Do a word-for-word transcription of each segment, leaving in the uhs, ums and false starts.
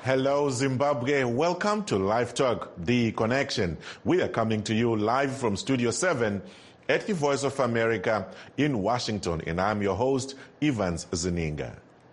Hello, Zimbabwe. Welcome to Live Talk, The Connection. We are coming to you live from Studio seven at the Voice of America in Washington, and I'm your host, Evans Zininga.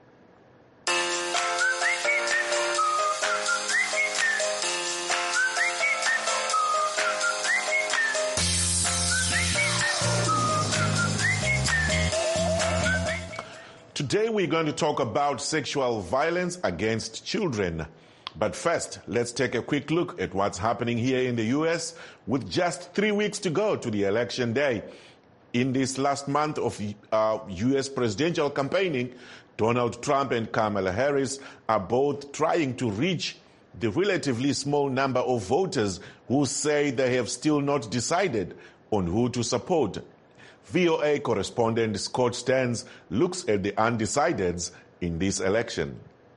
Today we're going to talk about sexual violence against children. But first, let's take a quick look at what's happening here in the U S with just three weeks to go to the election day. In this last month of uh, U S presidential campaigning, Donald Trump and Kamala Harris are both trying to reach the relatively small number of voters who say they have still not decided on who to support. V O A correspondent Scott Stearns looks at the undecideds in this election.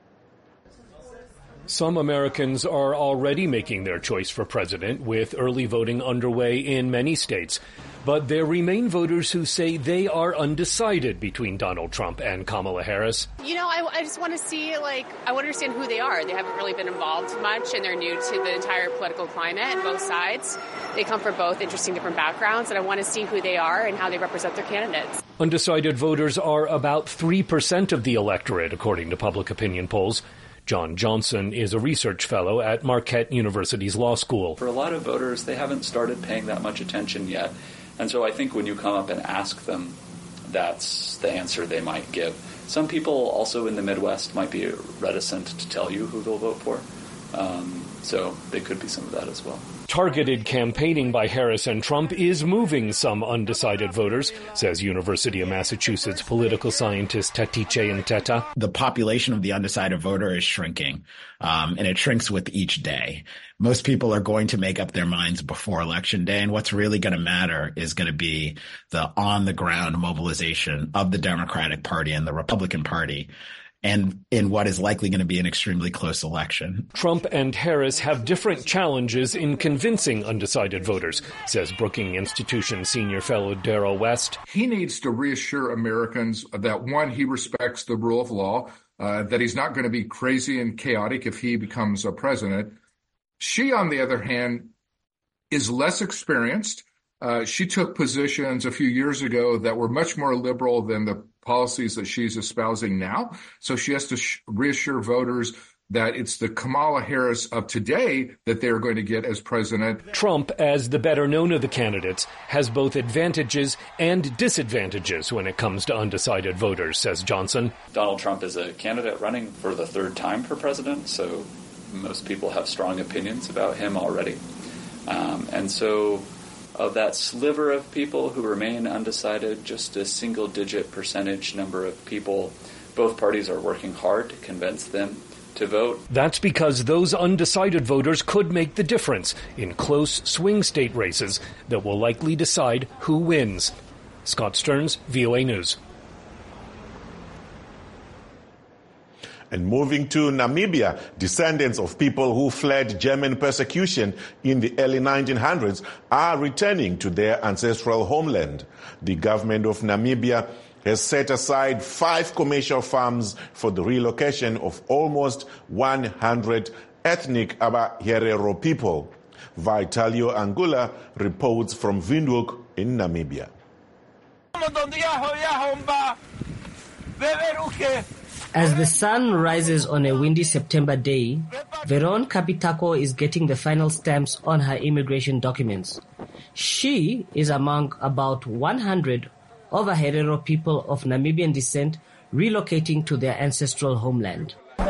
Some Americans are already making their choice for president, with early voting underway in many states. But there remain voters who say they are undecided between Donald Trump and Kamala Harris. You know, I, I just want to see, like, I want to understand who they are. They haven't really been involved much, and they're new to the entire political climate, both sides. They come from both interesting different backgrounds, and I want to see who they are and how they represent their candidates. Undecided voters are about three percent of the electorate, according to public opinion polls. John Johnson is a research fellow at Marquette University's law school. For a lot of voters, they haven't started paying that much attention yet. And so I think when you come up and ask them, that's the answer they might give. Some people also in the Midwest might be reticent to tell you who they'll vote for. Um, so there could be some of that as well. Targeted campaigning by Harris and Trump is moving some undecided voters, says University of Massachusetts political scientist Tatice Nteta. The population of the undecided voter is shrinking, um, and it shrinks with each day. Most people are going to make up their minds before Election Day, and what's really going to matter is going to be the on-the-ground mobilization of the Democratic Party and the Republican Party, and in what is likely going to be an extremely close election. Trump and Harris have different challenges in convincing undecided voters, says Brookings Institution senior fellow Darrell West. He needs to reassure Americans that, one, he respects the rule of law, uh, that he's not going to be crazy and chaotic if he becomes a president. She, on the other hand, is less experienced. Uh, she took positions a few years ago that were much more liberal than the policies that she's espousing now. So she has to sh- reassure voters that it's the Kamala Harris of today that they're going to get as president. Trump, as the better known of the candidates, has both advantages and disadvantages when it comes to undecided voters, says Johnson. Donald Trump is a candidate running for the third time for president, so most people have strong opinions about him already. Um, and so of that sliver of people who remain undecided, just a single-digit percentage number of people, both parties are working hard to convince them to vote. That's because those undecided voters could make the difference in close swing state races that will likely decide who wins. Scott Stearns, V O A News. And moving to Namibia, descendants of people who fled German persecution in the early nineteen hundreds are returning to their ancestral homeland. The government of Namibia has set aside five commercial farms for the relocation of almost one hundred ethnic Abaherero people. Vitalio Angula reports from Windhoek in Namibia. As the sun rises on a windy September day, Veron Kapitako is getting the final stamps on her immigration documents. She is among about one hundred Abaherero people of Namibian descent relocating to their ancestral homeland.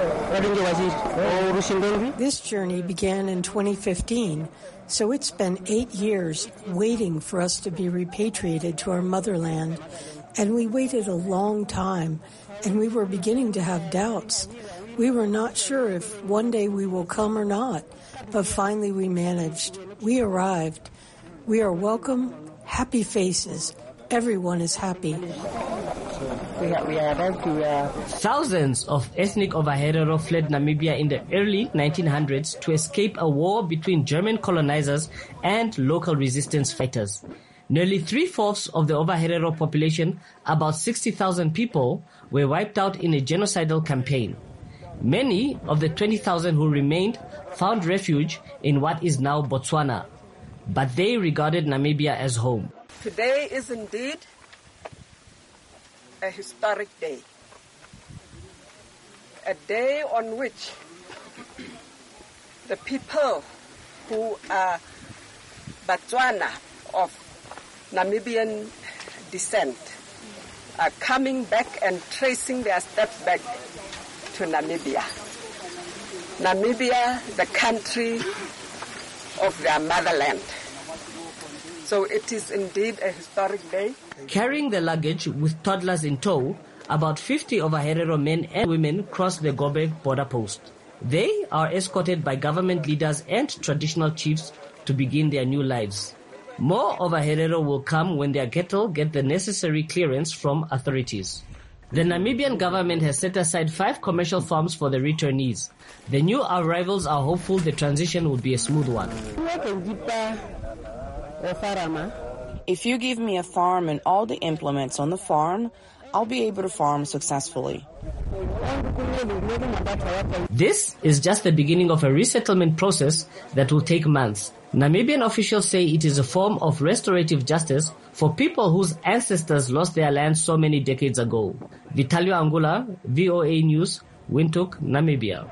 This journey began in twenty fifteen, so it's been eight years waiting for us to be repatriated to our motherland. And we waited a long time, and we were beginning to have doubts. We were not sure if one day we will come or not, but finally we managed. We arrived. We are welcome, happy faces. Everyone is happy. Thousands of ethnic Abaherero fled Namibia in the early nineteen hundreds to escape a war between German colonizers and local resistance fighters. Nearly three-fourths of the Abaherero population, about sixty thousand people, were wiped out in a genocidal campaign. Many of the twenty thousand who remained found refuge in what is now Botswana, but they regarded Namibia as home. Today is indeed a historic day, a day on which the people who are Botswana of Namibian descent are coming back and tracing their steps back to Namibia. Namibia, the country of their motherland. So it is indeed a historic day. Carrying the luggage with toddlers in tow, about fifty of Herero men and women cross the Gobe border post. They are escorted by government leaders and traditional chiefs to begin their new lives. More of Herero will come when their cattle get the necessary clearance from authorities. The Namibian government has set aside five commercial farms for the returnees. The new arrivals are hopeful the transition will be a smooth one. If you give me a farm and all the implements on the farm, I'll be able to farm successfully. This is just the beginning of a resettlement process that will take months. Namibian officials say it is a form of restorative justice for people whose ancestors lost their land so many decades ago. Vitalio Angula, V O A News, Windhoek, Namibia.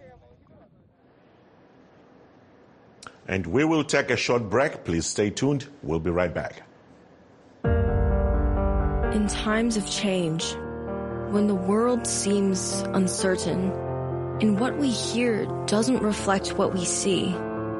And we will take a short break. Please stay tuned. We'll be right back. In times of change, when the world seems uncertain and what we hear doesn't reflect what we see,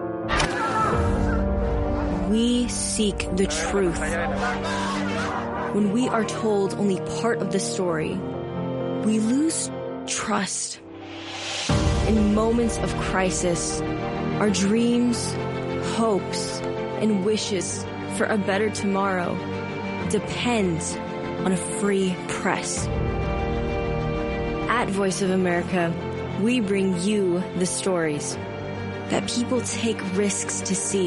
we seek the truth. When we are told only part of the story, we lose trust. In moments of crisis, our dreams, hopes, and wishes for a better tomorrow depend on a free press. At Voice of America, we bring you the stories that people take risks to see.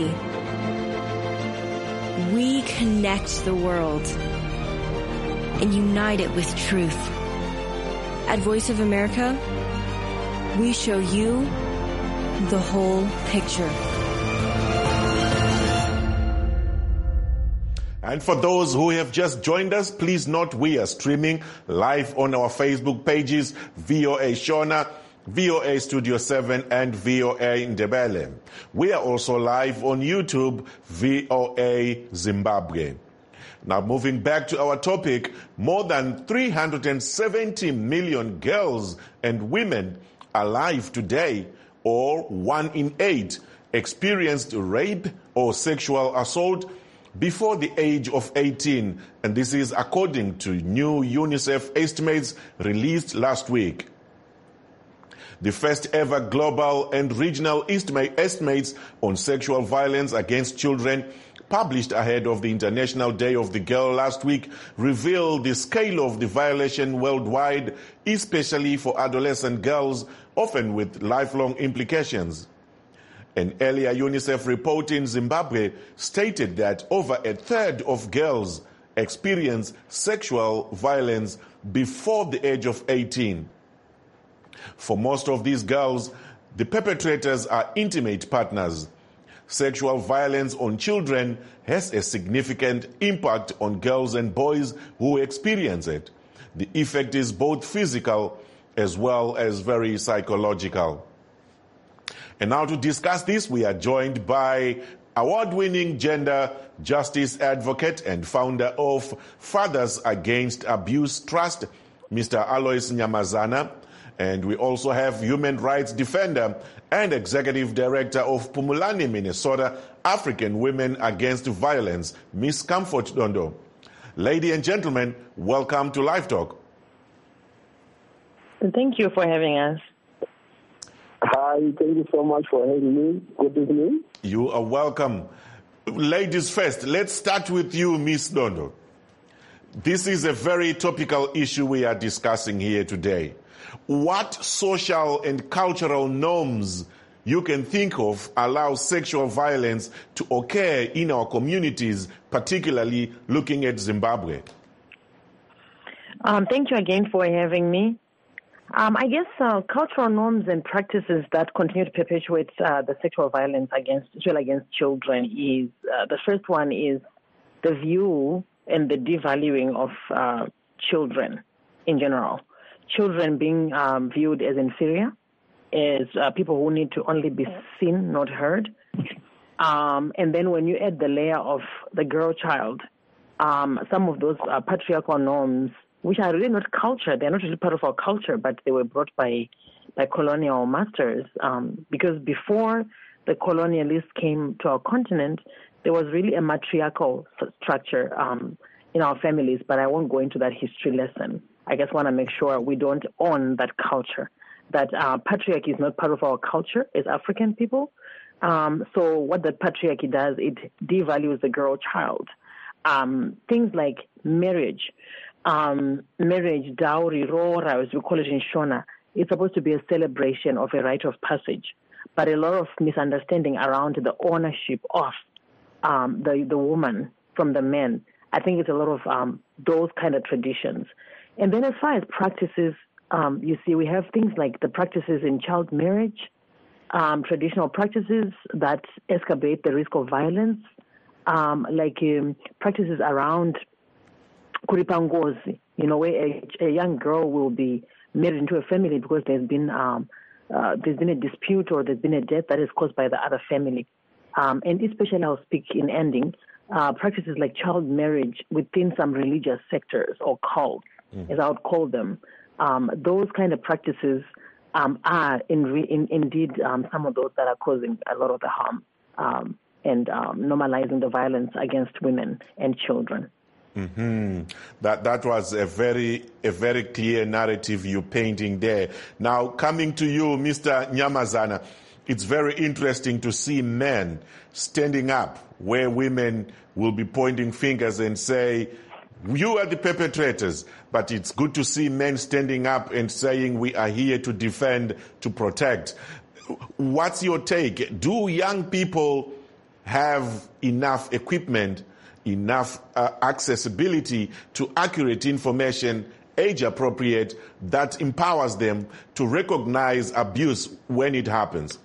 We connect the world and unite it with truth. At Voice of America, we show you the whole picture. And for those who have just joined us, please note we are streaming live on our Facebook pages, V O A Shona, V O A Studio seven, and V O A Ndebele. We are also live on YouTube, V O A Zimbabwe. Now, moving back to our topic, more than three hundred seventy million girls and women alive today, or one in eight, experienced rape or sexual assault before the age of eighteen, and this is according to new UNICEF estimates released last week. The first ever global and regional estimates on sexual violence against children, published ahead of the International Day of the Girl last week, revealed the scale of the violation worldwide, especially for adolescent girls, often with lifelong implications. An earlier UNICEF report in Zimbabwe stated that over a third of girls experience sexual violence before the age of eighteen. For most of these girls, the perpetrators are intimate partners. Sexual violence on children has a significant impact on girls and boys who experience it. The effect is both physical as well as very psychological. And now to discuss this, we are joined by award-winning gender justice advocate and founder of Fathers Against Abuse Trust, Mister Alois Nyamazana. And we also have human rights defender and executive director of Pumulani, Minnesota, African Women Against Violence, Miss Comfort Dondo. Ladies and gentlemen, welcome to Live Talk. Thank you for having us. Hi, thank you so much for having me. Good evening. You are welcome. Ladies first, let's start with you, Miss Dondo. This is a very topical issue we are discussing here today. What social and cultural norms you can think of allow sexual violence to occur in our communities, particularly looking at Zimbabwe? Um, thank you again for having me. Um, I guess uh, cultural norms and practices that continue to perpetuate uh, the sexual violence against, especially against children, is uh, the first one is the view and the devaluing of uh, children in general. Children being um, viewed as inferior, as uh, people who need to only be seen, not heard. Um, and then when you add the layer of the girl child, um, some of those uh, patriarchal norms, which are really not culture, they're not really part of our culture, but they were brought by by colonial masters. Um, because before the colonialists came to our continent, there was really a matriarchal structure um, in our families, but I won't go into that history lesson. I just want to make sure we don't own that culture, that uh, patriarchy is not part of our culture as African people. Um, so what the patriarchy does, it devalues the girl child. Um, things like marriage, um, marriage, dowry, rora, as we call it in Shona, it's supposed to be a celebration of a rite of passage, but a lot of misunderstanding around the ownership of um, the, the woman from the men. I think it's a lot of um, those kind of traditions. And then as far as practices, um, you see, we have things like the practices in child marriage, um, traditional practices that exacerbate the risk of violence, um, like um, practices around kuripangozi, you know, where a, a young girl will be married into a family because there's been um, uh, there's been a dispute or there's been a death that is caused by the other family. Um, and especially, I'll speak in ending, uh, practices like child marriage within some religious sectors or cults, mm. as I would call them. Um, those kind of practices um, are in re- in, indeed um, some of those that are causing a lot of the harm um, and um, normalizing the violence against women and children. Mm-hmm. That that was a very a very clear narrative you're painting there. Now, coming to you, Mister Nyamazana, it's very interesting to see men standing up where women will be pointing fingers and say, you are the perpetrators. But it's good to see men standing up and saying we are here to defend, to protect. What's your take? Do young people have enough equipment, enough uh, accessibility to accurate information, age appropriate, that empowers them to recognize abuse when it happens?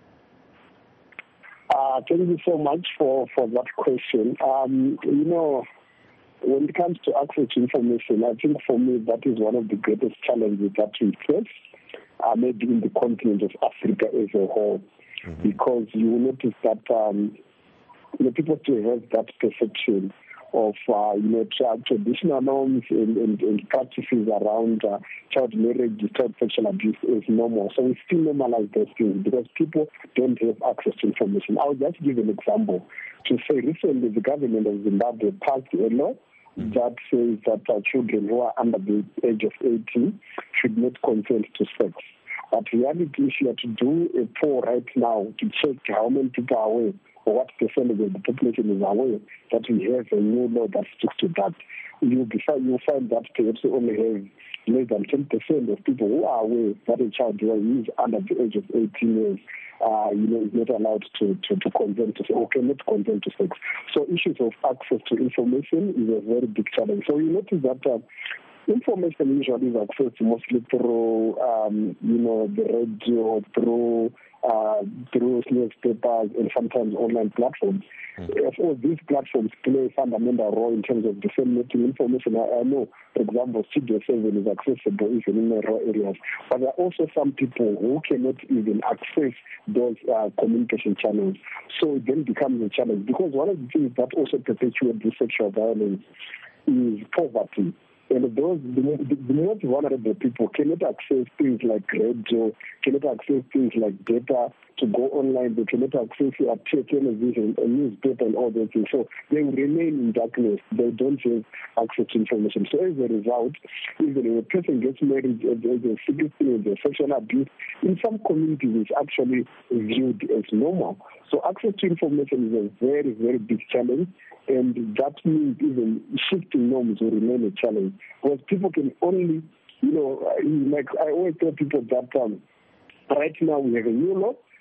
Uh, thank you so much for, for that question. Um, you know, when it comes to access to information, I think for me that is one of the greatest challenges that we face, uh, maybe in the continent of Africa as a whole, mm-hmm. because you will notice that um, you know, people still have that perception of uh, you know traditional norms and, and, and practices around uh, child marriage, child sexual abuse is normal. So we still normalize those things because people don't have access to information. I'll just give an example to say recently the government of Zimbabwe passed a law mm-hmm. that says that uh, children who are under the age of eighteen should not consent to sex. But reality, if you are to do a poll right now to check how many people are aware or what percentage of the population is aware that we have a new law that sticks to that, you'll, be, you'll find that perhaps we only have less than ten percent of people who are aware that a child who is under the age of eighteen years uh, you know, is not allowed to, to, to consent to sex or cannot consent to sex. So issues of access to information is a very big challenge. So you notice that uh, information usually is accessed mostly through, um, you know, the radio, through uh, through newspapers and sometimes online platforms. Mm-hmm. Of course, these platforms play a fundamental role in terms of disseminating information. I, I know, for example, Studio seven is accessible even in rural areas, but there are also some people who cannot even access those uh, communication channels. So it then becomes a challenge because one of the things that also perpetuates the sexual violence is poverty. And those, the, the most vulnerable people cannot access things like radio, cannot access things like data to go online, they cannot access uh, television, a newspaper and all those things. So they will remain in darkness. They don't have access to information. So as a result, even if a person gets married, there's a sixteen, there's sexual abuse, in some communities it's actually viewed as normal. So access to information is a very, very big challenge. And that means even shifting norms will remain a challenge. Because people can only, you know, like I always tell people that um, right now we have a new law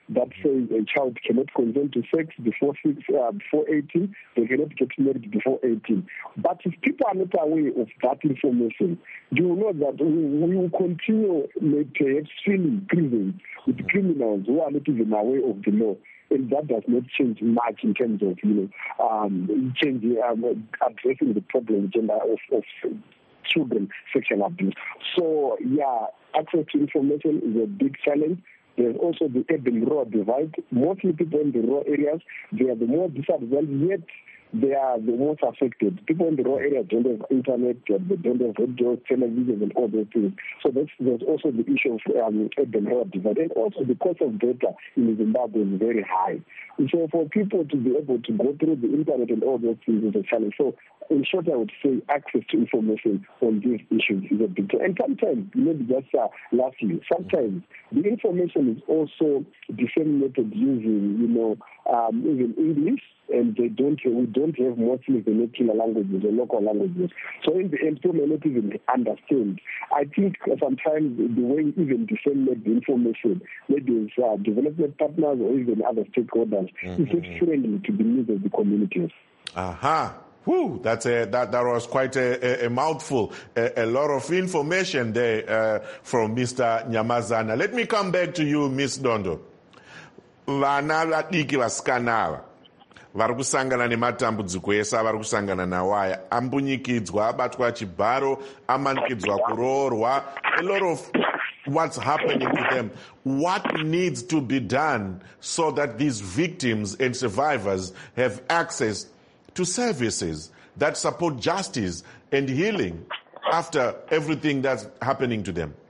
that says a child cannot consent to sex before six, uh, before eighteen, they cannot get married before eighteen. But if people are not aware of that information, you know that we, we will continue perhaps filling prisons with criminals who are not even aware of the law. And that does not change much in terms of, you know, um, changing, um, addressing the problem gender of, of children sexual abuse. So, yeah, access to information is a big challenge. There's also the urban-rural divide. Mostly people in the rural areas, they are the more disadvantaged, yet they are the most affected. People in the rural areas don't have internet, they don't have radio, television, and all those things. So that's, there's also the issue of um, urban-rural divide. And also the cost of data in Zimbabwe is very high. And so for people to be able to go through the internet and all those things is a challenge. So in short, I would say access to information on these issues is a big deal. And sometimes, maybe just uh, lastly, sometimes the information is also disseminated using, you know, um, even English, and they don't, we don't have mostly vernacular languages or local languages. So in the end, people may not even understand. I think sometimes the way even disseminate the information, maybe it's uh, development partners or even other stakeholders, mm-hmm. is not friendly to the needs of the communities. Aha. Uh-huh. Whew, that's a, that, that was quite a, a, a mouthful, a, a lot of information there uh, from Mister Nyamazana. Let me come back to you, Miss Dondo. Vana vadiki vasikana vari kusangana nematambudziko ese avari kusangana nawo aya, ambunyikidzwa, abatwa chibharo, amanikidzwa kuroorwa, a lot of what's happening to them. What needs to be done so that these victims and survivors have access to services that support justice and healing after everything that's happening to them?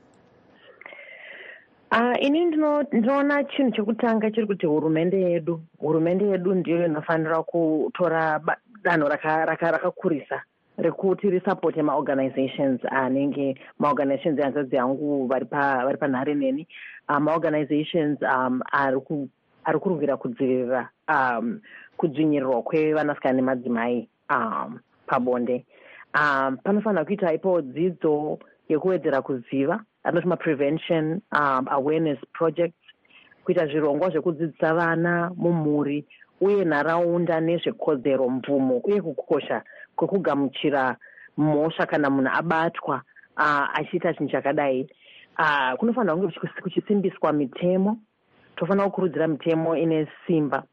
Uh, ini ndinoona chinhu chekutanga chiri kuti hurumende yedu hurumende yedu ndiyo inofanira kutora danho rakakurisa rekuti risapote maorganizations anenge maorganizations ehanzvadzi yangu vari panhare neni maorganizations um, ari kurwira kudzivirira um, kudzvinyirirwa kwevanasikana nemadzimai um, pabonde. Um, panofanira kuita ipo dzidzo yekuwedzera kuziva, anoti ma-prevention um, awareness projects, kuita zvirongwa zvekudzidzisa vana mumhuri uye nharaunda nezvekodzero, mvumo uye kukosha kwekugamuchira mhosva kana munhu abatwa uh, achiita chinhu chakadai. Uh, kunofanira kunge kuchisimbiswa mitemo, tofanira kukurudzira mitemo ine simba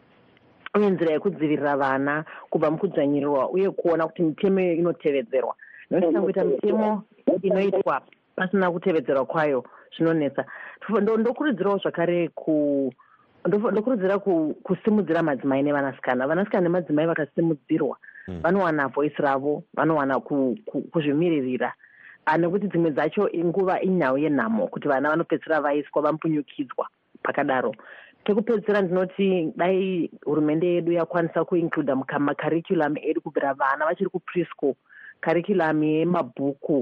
uye nzira yekudzivirira vana kubva mukudzvanyirirwa uye kuona kuti mitemo inotevedzerwa. Nokuti kuita mitemo inoitwa pasina kutevedzerwa kwayo zvinonetsa. Ndokurudzirawo zvakare ku ndokurudzira kusimudzira madzimai nevanasikana. Vanasikana nemadzimai vakasimudzirwa vanowana voice ravo, vanowana kuzvimiririra, nekuti dzimwe dzacho inguva inhau yenhamo kuti vana vanopedzisira vaiswa vampunyukidzwa pakadaro. Pekupedzisira ndinoti dai hurumende yedu yakwanisa kuincluda mumakarikulam edu kubvira vana vachiri kupreschool, karikulam yemabhuku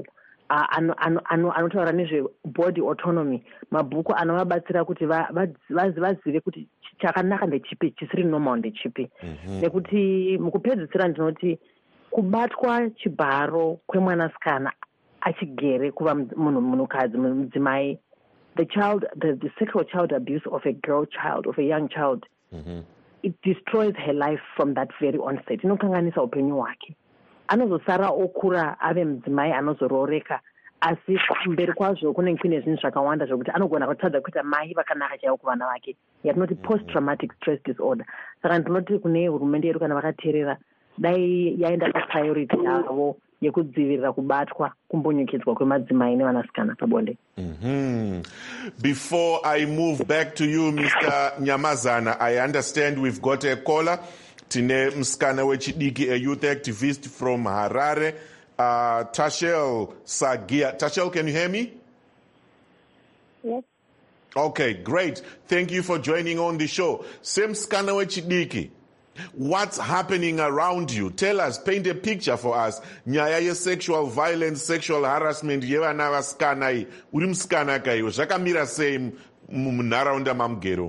anotaura nezvebody autonomy, mabhuku anovabatsira kuti vazive kuti chakanaka ndechipi, chisiri normal ndechipi. Nekuti mukupedzisira ndinoti kubatwa chibharo kwemwanasikana achigere kuva munhukadzi, mudzimai, the child, the, the sexual child abuse of a girl child, of a young child, mm-hmm. it destroys her life from that very onset. Inokanganisa upenyu hwake. Anozosara okura ave mudzimai anozorooreka, asi mberi kwazvo kunenge kune zvinhu zvakawanda zvokuti anogona kutadza kuita mai vakanaka chaivo kuvana vake, yatinoti post traumatic stress disorder. Saka ndinoti kune hurumende yedu kana vakateerera, dai yaenda papriority yavo yekudzivirira kubatwa kumbunyikidzwa kwemadzimai nevanasikana pabonde. Mm-hmm. Before I move back to you, Mister Nyamazana, I understand we've got a caller. Tine mskana wechidiki, a youth activist from Harare, uh, Tashel Sagia. Tashel, can you hear me? Yes. Okay, great. Thank you for joining on the show. Same mskana wechidiki. What's happening around you? Tell us, paint a picture for us. Nyaya ye sexual violence, sexual harassment, yevana vasikana iyi, uri musikana kaiwe, zvakamira sei munharaunda mamugero?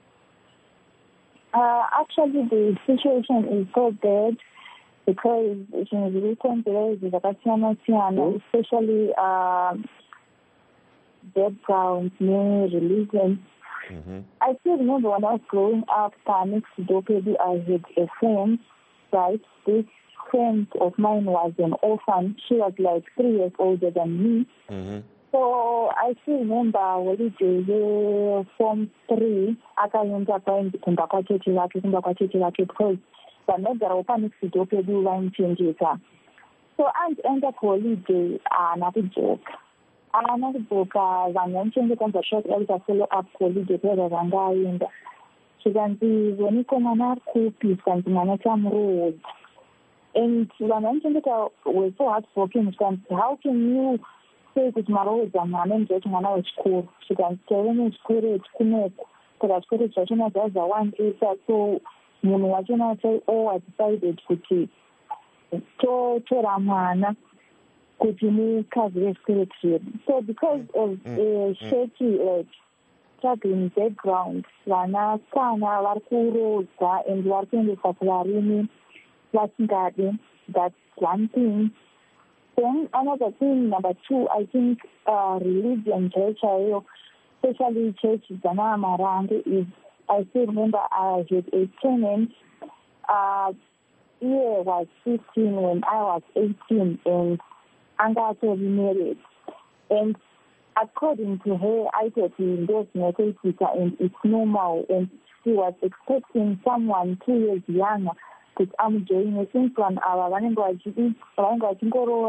Uh, actually, the situation is so bad because zvinhu zviri kukonzera izvi zvakasiyana siyana, especially uh, backgrounds nereligion Mm-hmm. I still remember when I was growing up, next to Dopedu, I had a friend, right? This friend of mine was an orphan. She was like three years older than me. Mm-hmm. So I still remember holiday form three, akaenda kumba kwacheche vake kumba kwacheche vake because vanogara next to Dopedu vamuchenjesa. So andienda kuholiday haana kudzoka haana kudzoka vanhu vamuchengeta zvashoti aita follow up kuholiday pera zvanga aenda zvikanzi veniko mwana ari kupi zvikanzi mwana chamuroodza and vanhu vamuchengeta were so heartbroken zvikanzi how can you say kuti maroodza mwana endoti mwana wechikoro zvikanzi taive nechikoro yechikumeko saka chikoro zvachona zvaza one acre so munhu wachona chai all decided kuti totora mwana kuti mukazi vechikwereti chedu. So because of a shaky like struggling background vanasikana vari kurodzwa and vari kuendesa kuvarume vasingade. That's one thing. Then another thing, number two, I think uh, religion church, especially church Zana Marange, is, I still remember I had a tenant, uh, he was fifteen when I was eighteen, and Anga told me married. And according to her, I thought he endorsed Methodist and it's normal, and she was expecting someone two years younger. Because I'm doing a thing from our language, language,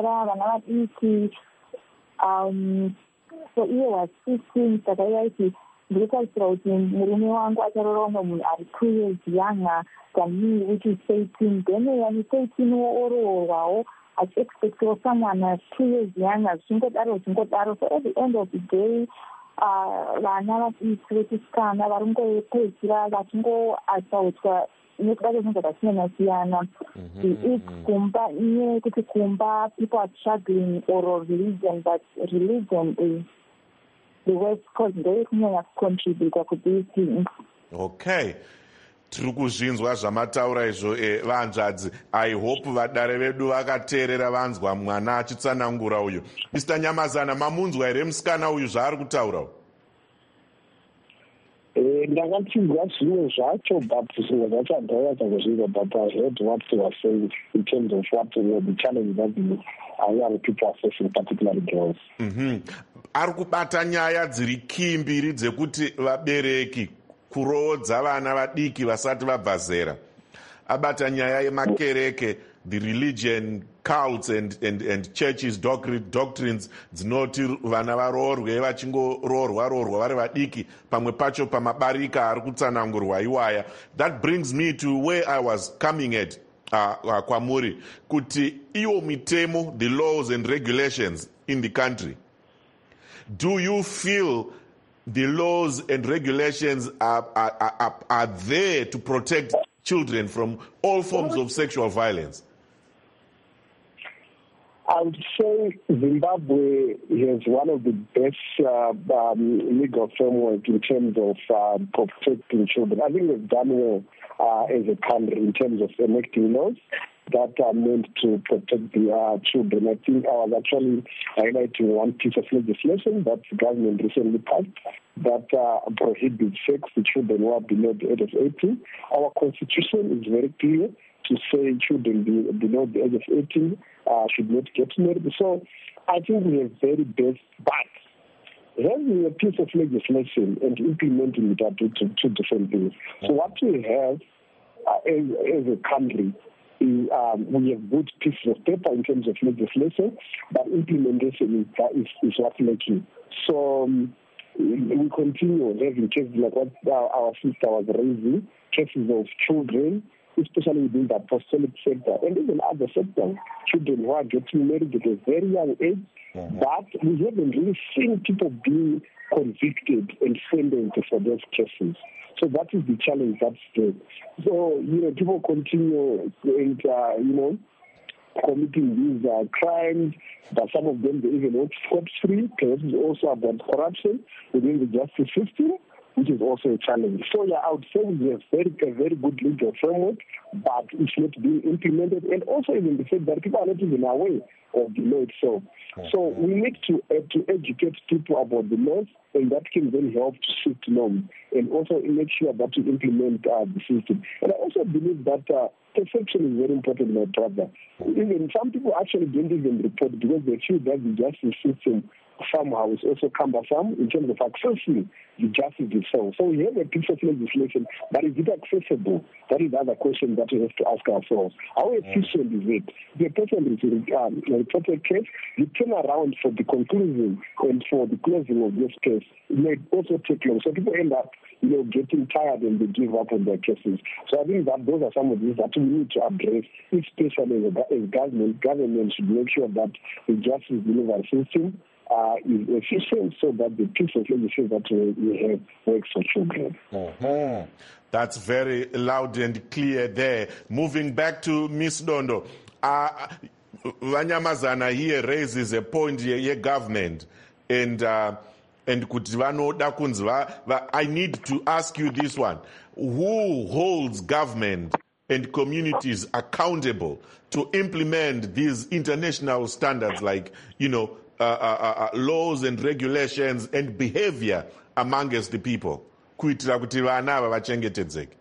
um, so he was fifteen, but I see because protein, murume wangu acharoroma munhu ari two years younger than me, which is eighteen. Then when eighteen oroorwawo achiexpectiwa someone as two years younger, zvichingodaro zvichingodaro. So at the end of the day, vana vadiki vechisikana vari kungopedzisira vachingoassaultwa nekudaro zvinhu zvakasiyana siyana. It's kumba iye kuti kumba people are struggling or religion, but religion is the West Coast very kunyanya kucontributor to these things. Okay. Tiri kuzvinzwa zvamataura izvo e, vanzvadzi. I hope vadare vedu vakateerera vanzwa mwana achitsanangura uyu. mister Nyamazana, mamunzwa here musikana uyu zvaari kutaura? Ndakatsinzwa zvimwe zvacho, but zvimwe zvacho handainyatsa kuzvinzwa, but I heard what they were saying in terms of what uh, the challenge that the uh, young people are facing, particularly girls. Mm-hmm. Ari kubata nyaya dziri kimbiri dzekuti vabereki kuroodza vana vadiki vasati vabva zera. Abata nyaya yemakereke, the religion, cults and, and, and churches, doctrines dzinoti vana varoorwe vachingoroorwa roorwa vari vadiki pamwe pacho pamabarika ari kutsanangurwa iwaya. That brings me to where I was coming at uh, uh, kwamuri, kuti iyo mitemo, the laws and regulations in the country, do you feel the laws and regulations are, are, are, are there to protect children from all forms of sexual violence? I would say Zimbabwe has one of the best uh, um, legal framework in terms of uh, protecting children. I think we've done well uh, as a country in terms of enacting laws that are meant to protect the uh, children. I think I was actually highlighting one piece of legislation that the government recently passed that uh, prohibits sex to children who are below the age of eighteen. Our constitution is very clear to say children be, below the age of eighteen uh, should not get married. So I think we have very best, but having a piece of legislation and implementing it are two, two different things. So what we have uh, as, as a country is um, we have good pieces of paper in terms of legislation, but implementation is, is, is what's lacking. So um, we continue having cases like what our, our sister was raising, cases of children, especially within the apostolic sector and even other sectors, children who are getting married at a very young age, mm-hmm. but we haven't really seen people being convicted and sentenced for those cases. So that is the challenge that's there. So, you know, people continue and, uh, you know, committing these uh, crimes, but some of them, they even not scot-free. Perhaps also about corruption within the justice system. which is also a challenge. So yeah, I would say we have very, a very good legal framework, but it's not being implemented, and also even the fact that people are not even aware of the law itself. So we need to uh, to educate people about the laws, and that can then help to shift norms, and also make sure that we implement uh, the system. And I also believe that uh, perception is very important, my brother. Even some people actually don't even report because they feel that the justice system somehow is also cumbersome in terms of accessing the justice itself. So we have a piece of legislation, but is it accessible? That is the other question that we have to ask ourselves. How efficient is it? The person is in um, a reported case, you turn around for the conclusion and for the closing of this case, it may also take long. So people end up, you know, getting tired and they give up on their cases. So I think that those are some of these that we need to address, especially as, a, as government. Government should make sure that the justice delivery system Uh, is efficient so that the piece of legislation that we have works for children. Uh-huh. That's very loud and clear there. Moving back to Miss Dondo, uh, Vanyamazana here raises a point here, here government, and uh, and I need to ask you this one. Who holds government and communities accountable to implement these international standards like, you know, Uh, uh, uh, laws and regulations and behavior amongst the people kuitira kuti vana ava vachengetedzeke?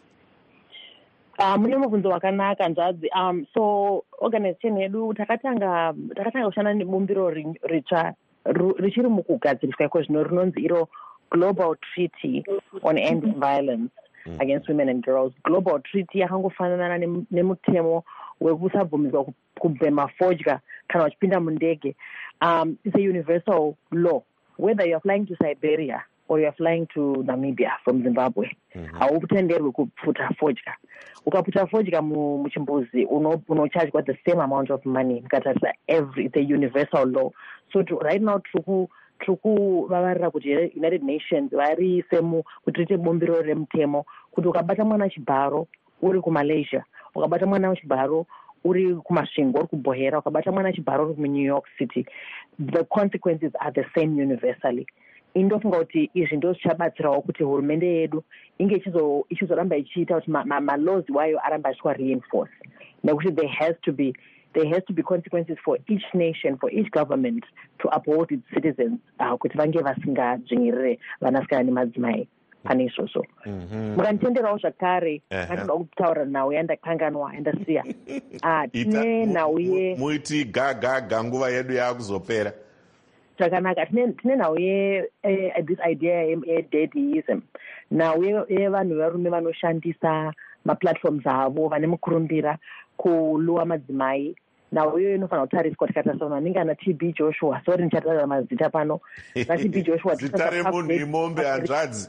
mune mubvunzo wakanaka nzvadzi. Um, so organization yedu takatanga takatanga kushanda nebumbiro ritsva richiri mukugadziriswa iko zvino rinonzi iro Global Treaty on Ending Violence mm. against Women and Girls. Global Treaty yakangofanana nemutemo wekusabvumirwa kubhema fodya kana wachipinda mundege. Um, it's a universal law. Whether you're flying to Siberia or you're flying to Namibia from Zimbabwe, hautenderwi kupfuta fodya. Ukaputa fodya muchimbuzi unochargwa the same amount of money because every it's a universal law. So to, right now tiri kuvavarira kuti United Nations variise kuti riite bumbiro remutemo kuti ukabata mwana wechibharo uri kuMalaysia, ukabata mwana wechibharo uri kumasvingo uri kuBohera, ukabata mwana wechibharo uri kuNew York City, the consequences are the same universally. Indofunga kuti izvi ndo zvichabatsirawo kuti hurumende yedu inge ichizoramba ichiita kuti malaws wayo aramba achiitwa reinforce, nekuti there has to be there has to be consequences for each nation, for each government to uphold its citizens uh, kuti vange vasingadzvinyirire vanasikana nemadzimai pane izvozvo. Mukanditenderawo zvakare ndinoda kutaura nhau yandakanganwa yandasiya. Tine nhau ye muiti gagaga nguva yedu yaakuzopera. Zvakanaka, tine nhau ye this idea yedaddyism, nhau yevanhu varume vanoshandisa maplatforms avo vane mukurumbira kuluwa madzimai. Nhau iyoyo inofanira kutariswa. Tikatarisa vanhu vanenge ana T B Joshua, sorry ndichataura mazita pano, na T B Joshua zita remunhu imombe hanzvadzi.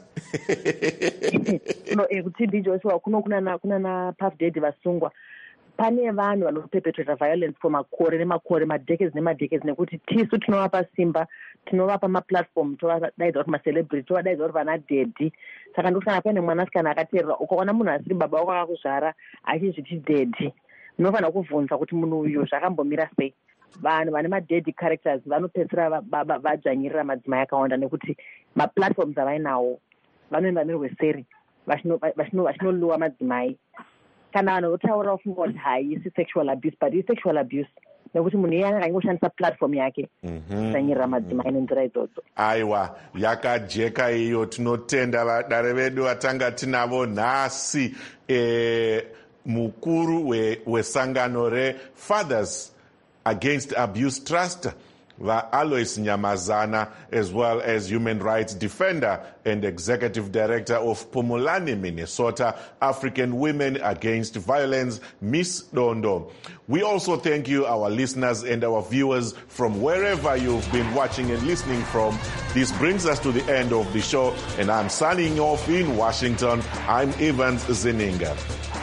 No, T B Joshua kuno kuna kuna Puff Daddy vasungwa. Pane vanhu vanoperpetrata violence for makore nemakore, madecades nemadecades, nekuti tisu tinovapa simba, tinovapa maplatform, tovadaidza kuti macelebrity, tovadaidza kuti vana daddy. Saka ndosana pane mwanasikana akateerera, ukaona munhu asiri baba wako akakuzvara achizviti daddy, unofanira kuvhunza kuti munhu uyu zvakambomira sei. Vanhu vane madaddy characters vanopedzisira vadzvanyirira madzimai akawanda nekuti maplatforms avainawo vanoenda nerweseri vachinoluwa madzimai. Kana vanhu votaura ufunga kuti haisi sexual abuse, but i sexual abuse nekuti munhu iye anga angoshandisa platform yake kudzvanyirira madzimai nenzira idzodzo. Aiwa, yakajeka iyo. Tinotenda vadare vedu vatanga tinavo nhasi. eh, mukuru wesangano reFathers Against Abuse Trust, Alois Nyamazana, as well as human rights defender and executive director of Pumulani, Minnesota, African Women Against Violence, Miss Dondo. We also thank you, our listeners and our viewers from wherever you've been watching and listening from. This brings us to the end of the show, and I'm signing off in Washington. I'm Evans Zeninga.